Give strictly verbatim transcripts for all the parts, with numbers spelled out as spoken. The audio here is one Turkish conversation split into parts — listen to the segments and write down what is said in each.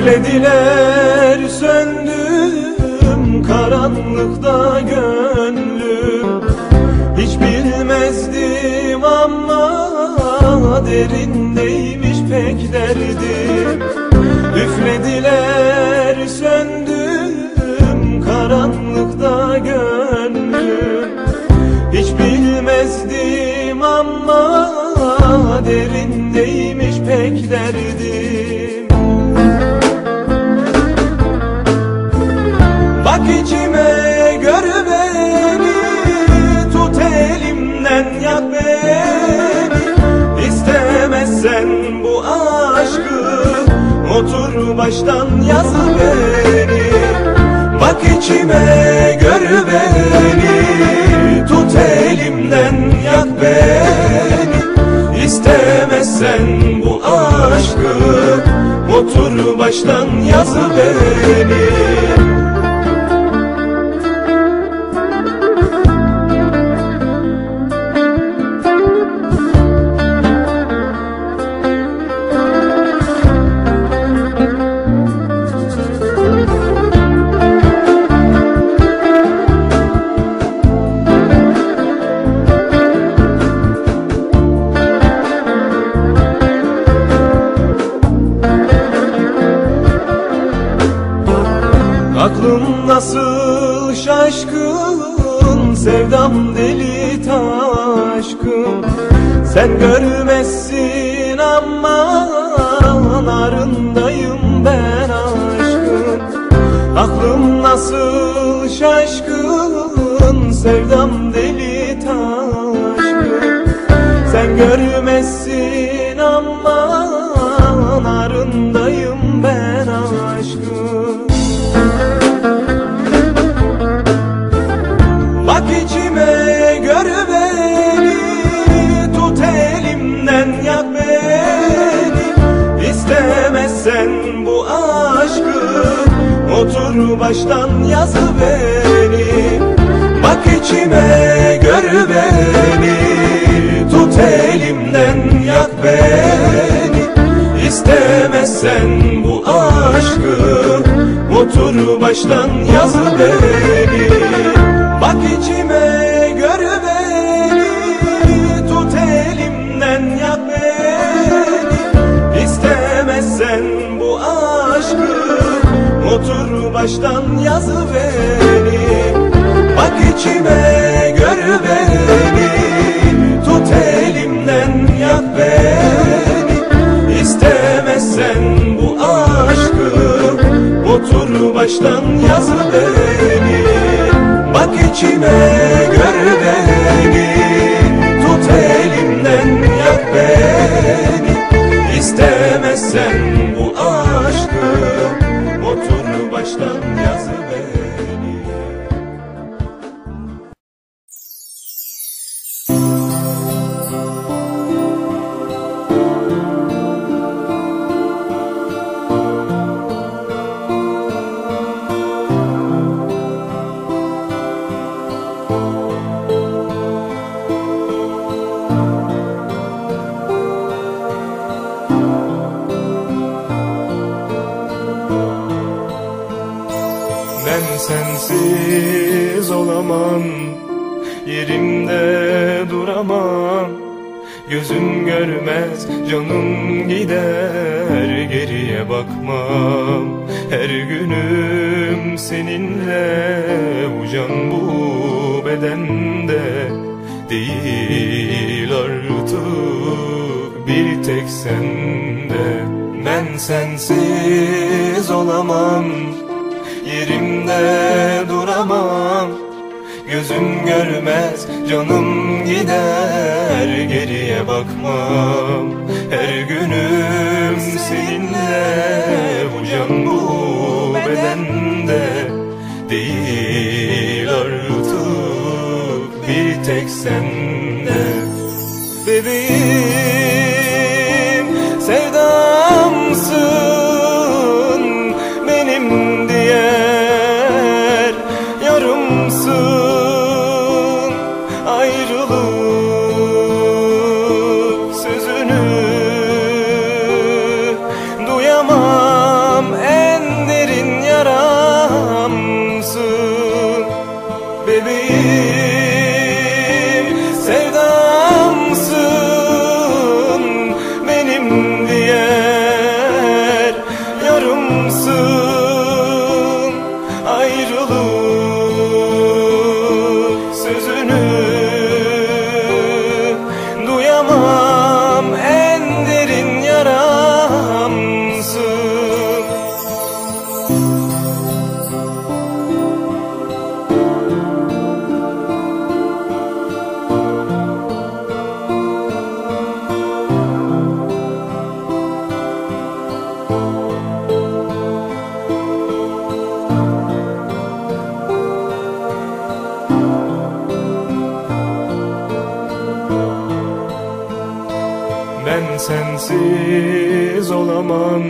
Üflediler söndüm karanlıkta gönlüm. Hiç bilmezdim ama derindeymiş pek derdim. Üflediler söndüm karanlıkta gönlüm. Hiç bilmezdim ama derindeymiş pek derdim. Bak içime gör beni, tut elimden yak beni. İstemezsen bu aşkı otur baştan yaz beni. Bak içime gör beni, tut elimden yak beni. İstemezsen bu aşkı otur baştan yaz beni. Aklım nasıl şaşkın, sevdam deli taşkın. Sen görmezsin ama narındayım ben aşkın. Aklım nasıl şaşkın, sevdam deli taşkın. Sen görmezsin ama narındayım ben aşkın. Bak içime gör beni, tut elimden yak beni. İstemezsen bu aşkı otur baştan yaz beni. Bak içime gör beni, tut elimden yak beni. İstemezsen bu aşkı otur baştan yaz beni. Bak içime gör beni, tut elimden yak beni. İstemezsen bu aşkı otur baştan yaz beni. Bak içime gör beni, tut elimden yak beni. İstemezsen bu aşkı otur baştan yaz beni. Bak içime gör beni, tut elimden yak beni. İstemezsen bu aşkı otur baştan yaz beni. Ben sensiz olamam, yerimde duramam. Gözüm görmez, canım gider, geriye bakmam. Her günüm seninle, bu can bu bedende değil artık bir tek sende. Ben sensiz olamam, yerimde duramam. Gözüm görmez, canım gider, geriye bakmam. Her günüm seninle, bu can bu bedende değil artık bir tek sende. Bebeğim, sevdamsın, benim diğer yarımsın. Ayrılık sözünü duyamam. sevdamsın. Ayrılık sözünü duyamam, en derin yaramsın. Ben sensiz olamam,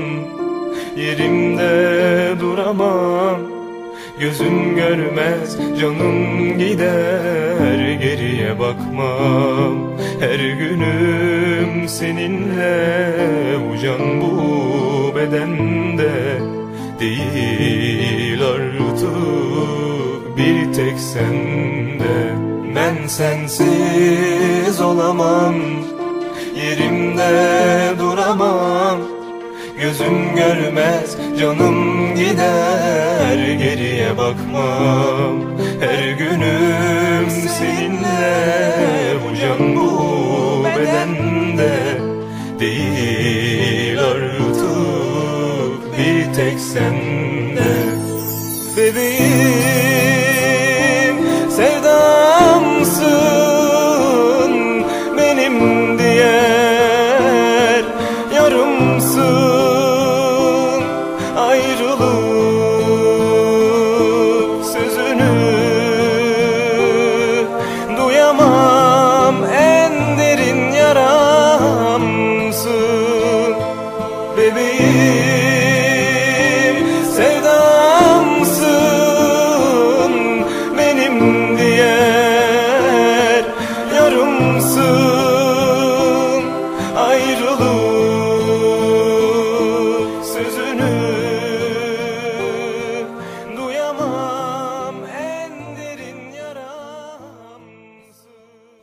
yerimde duramam. Gözüm görmez, canım gider, geriye bakmam. Her günüm seninle, bu can bu bedende değil artık, bir tek sende. Ben sensiz olamam, yerimde duramam. Gözüm görmez, canım gider, geriye bakmam. Her günüm seninle, bu can bu bedende değil artık, bir tek sende. Bebeğim, sevdamsın, benim diğer yarımsın. Ayrılık sözünü duyamam, en derin yaramsın. Bebeğim, sevdamsın, benim diğer yarımsın. Ayrılık sözünü duyamam, en derin yaramsın.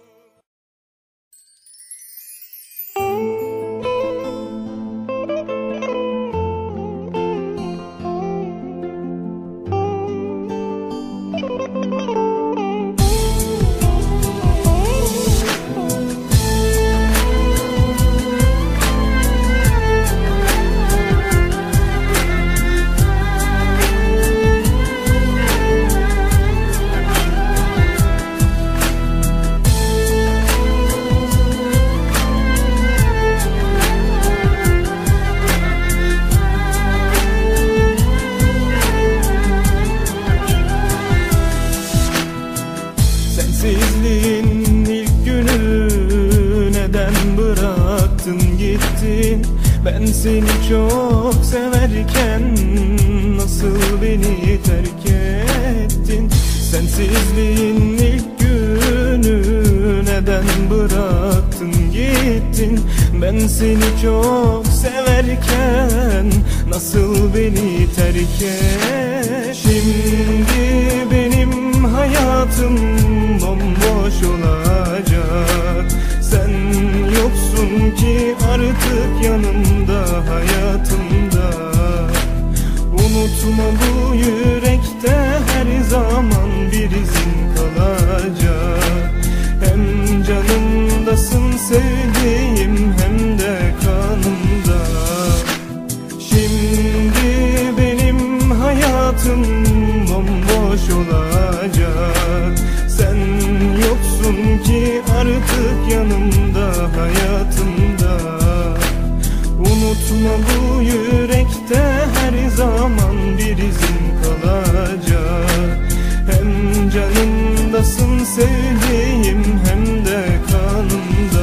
Sensizliğin ilk günü, neden bıraktın gittin? Ben seni çok severken nasıl beni terk ettin? Sensizliğin ilk günü, neden bıraktın gittin? Ben seni çok severken nasıl beni terk ettin? Şimdi benim hayatım bomboş olacak. Sen yoksun ki artık yanımda, hayatımda. Unutma, bu yürekte her zaman bir izin kalacak. Hem canımdasın sevdiğim, hem de kanımda. Şimdi benim hayatım bomboş olacak. Sen yoksun ki artık yanımda, hayatımda. Unutma, bu yürekte her zaman bir izin kalacak. Hem canımdasın sevdiğim, hem de kanımda.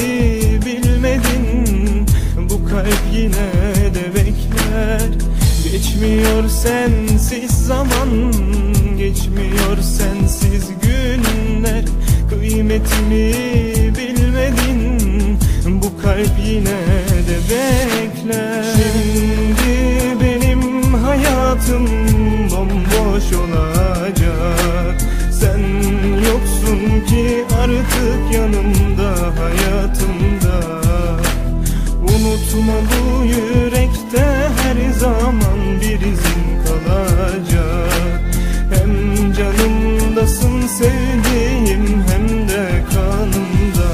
bilmedin. Bu kalp yine de bekler. Geçmiyor sensiz zaman, geçmiyor sensiz günler. Kıymetimi bilmedin, bu kalp yine de bekler. Şimdi benim hayatım bomboş olacak. Sen yoksun ki artık yanımda, hayatımda. Unutma, bu yürekte her zaman bir izin kalacak. Hem canımdasın sevdiğim, hem de kanımda.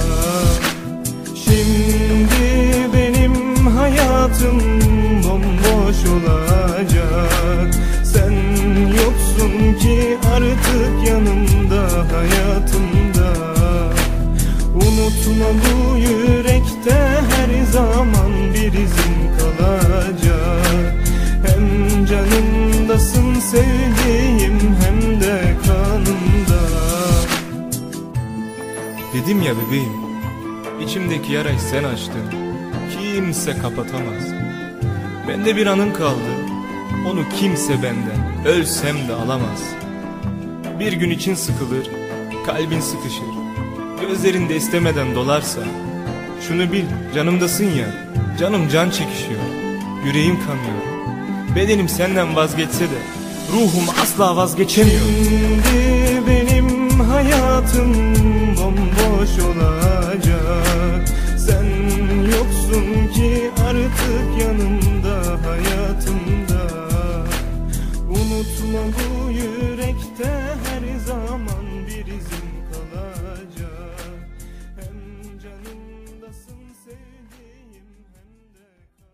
Şimdi benim hayatım bomboş olacak. Sen yoksun ki artık yanımda, hayatımda. Unutma, bu yürekte her zaman bir izin kalacak. Hem canımdasın sevdiğim, hem de kanımda. Dedim ya bebeğim, içimdeki yarayı sen açtın, kimse kapatamaz. Bende bir anın kaldı, onu kimse benden ölsem de alamaz. Bir gün için sıkılır, kalbin sıkışır, gözlerinde istemeden dolarsa. Şunu bil, canımdasın ya, canım can çekişiyor, yüreğim kanıyor. Bedenim senden vazgeçse de ruhum asla vazgeçemiyor. Şimdi benim hayatım bomboş olacak. Sen yoksun ki artık yanımda, hayatımda. Unutma, bu yürekte her zaman bir izin kalacak. Hem canımdasın sevdiğim, hem de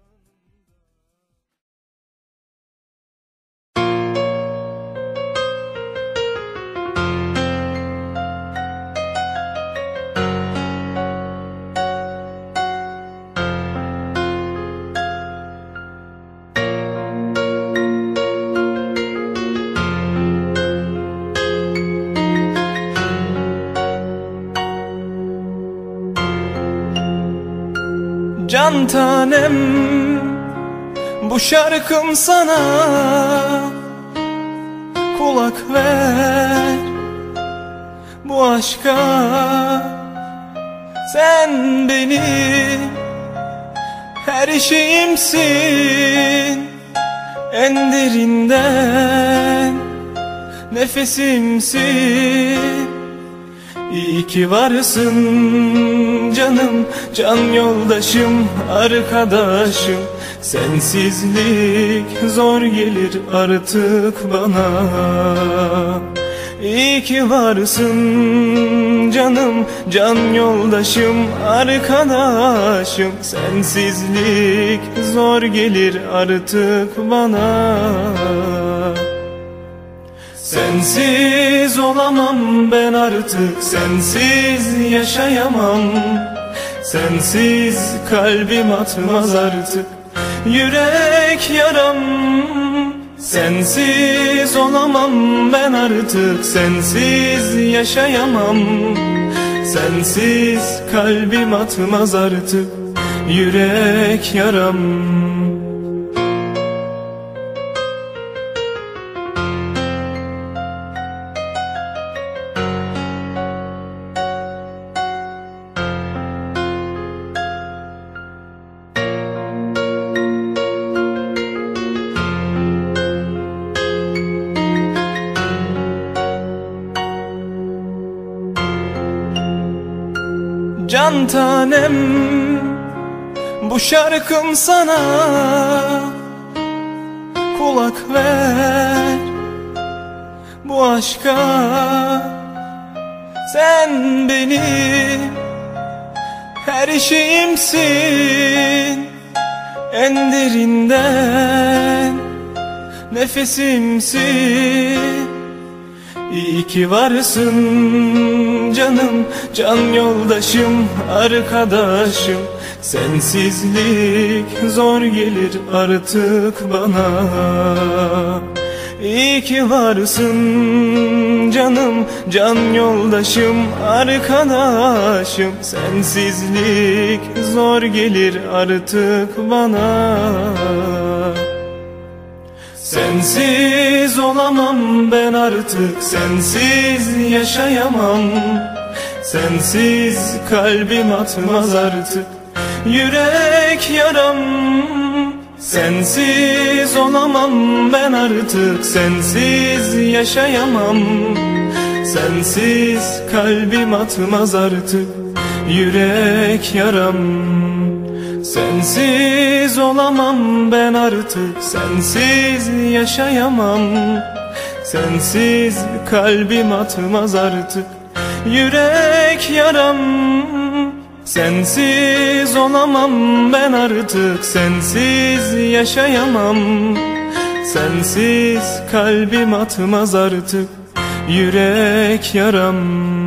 can tanem, bu şarkım sana, kulak ver. Bu aşka sen benim her şeyimsin. En derinden nefesimsin. İyi ki varsın canım, can yoldaşım, arkadaşım. Sensizlik zor gelir artık bana. İyi ki varsın canım, can yoldaşım, arkadaşım. Sensizlik zor gelir artık bana. Sensiz olamam ben artık, sensiz yaşayamam. Sensiz kalbim atmaz artık yürek yaram. Sensiz olamam ben artık, sensiz yaşayamam. Sensiz kalbim atmaz artık yürek yaram. Can tanem, bu şarkım sana, kulak ver. Bu aşka sen benim her şeyimsin. En derinden nefesimsin. İyi ki varsın canım, can yoldaşım, arkadaşım. Sensizlik zor gelir artık bana. İyi ki varsın canım, can yoldaşım, arkadaşım. Sensizlik zor gelir artık bana. Sensiz olamam ben artık, sensiz yaşayamam. Sensiz kalbim atmaz artık yürek yaram. Sensiz olamam ben artık, sensiz yaşayamam. Sensiz kalbim atmaz artık yürek yaram. Sensiz olamam ben artık, sensiz yaşayamam. Sensiz kalbim atmaz artık yürek yaram. Sensiz olamam ben artık, sensiz yaşayamam. Sensiz kalbim atmaz artık yürek yaram.